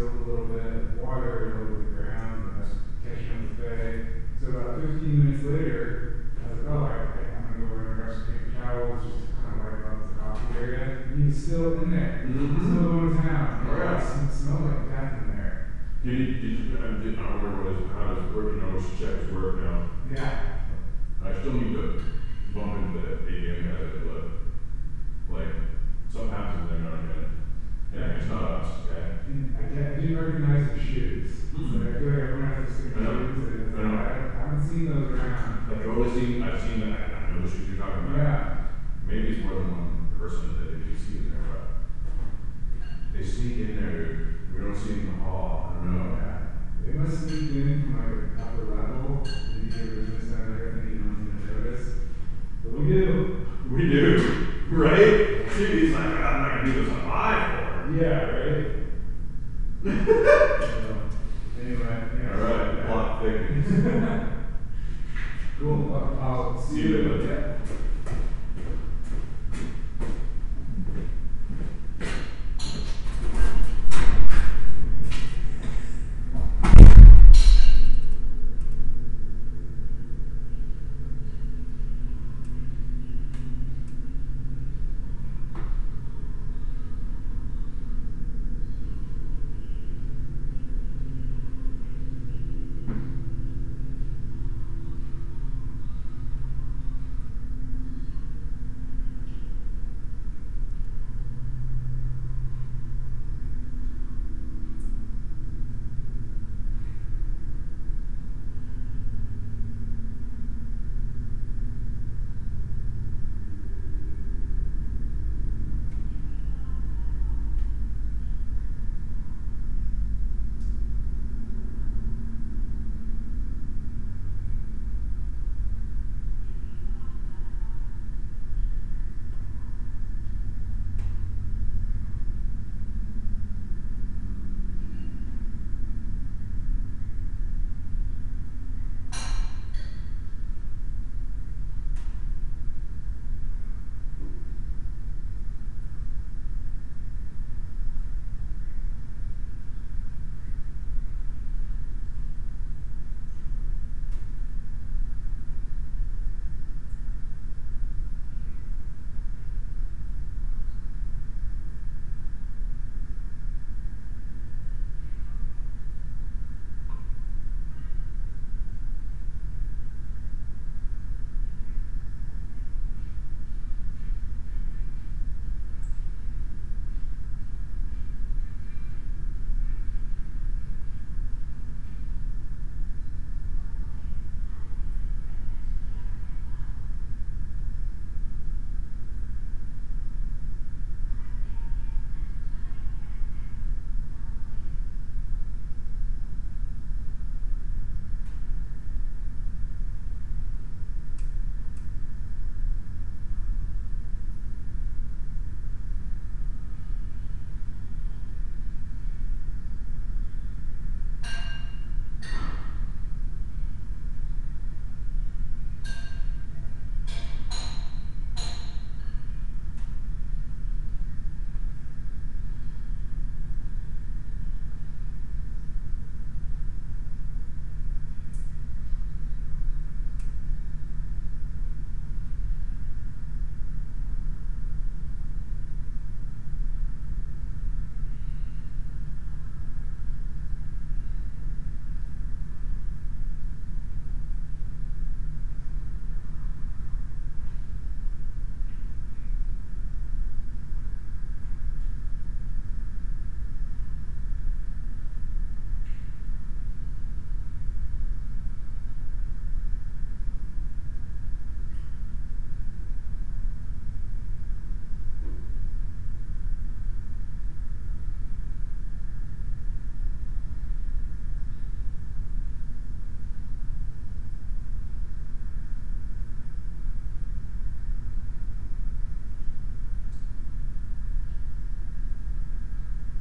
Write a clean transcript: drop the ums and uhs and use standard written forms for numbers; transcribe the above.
sealed a little bit, water over the ground, and that's catching up with Faye. So about 15 minutes later, I was like, oh, I'm gonna go over and grab some paper towels, just to kind of wipe up the coffee area. And he was still in there, still going to town. It smelled like death in there. I wonder how his work, should check his work now. Yeah. I still need to bump into the ATM guys that look. Like, something happens in there now and again. Yeah, it's not us, okay? And I didn't recognize the shoes. So I feel like everyone has the same shoes. I haven't seen those around. I've seen that. I know the shoes you're talking about. Yeah. Maybe it's more than one person that you see in there, but they sneak in there, dude. We don't see them in the hall. I don't know. Yeah. They must sneak in from like an upper level, maybe a business center, thinking no one's gonna notice. But we do. We do. Right? Dude, he's like, I'm not gonna do this on my floor. Yeah, right? So, anyway, yeah. Alright, plot thickens. Cool. I'll see you later.